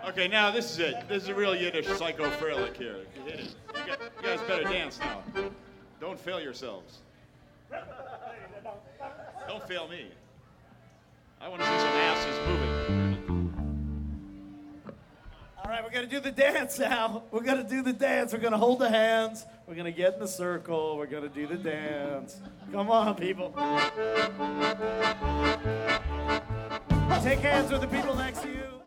Okay, now this is it. This is a real Yiddish psycho frelick here. You hit it. You guys better dance now. Don't fail yourselves. Don't fail me. I want to see some asses moving. All right, we're going to do the dance now. We're going to do the dance. We're going to hold the hands. We're going to get in the circle. We're going to do the dance. Come on, people. Take hands with the people next to you.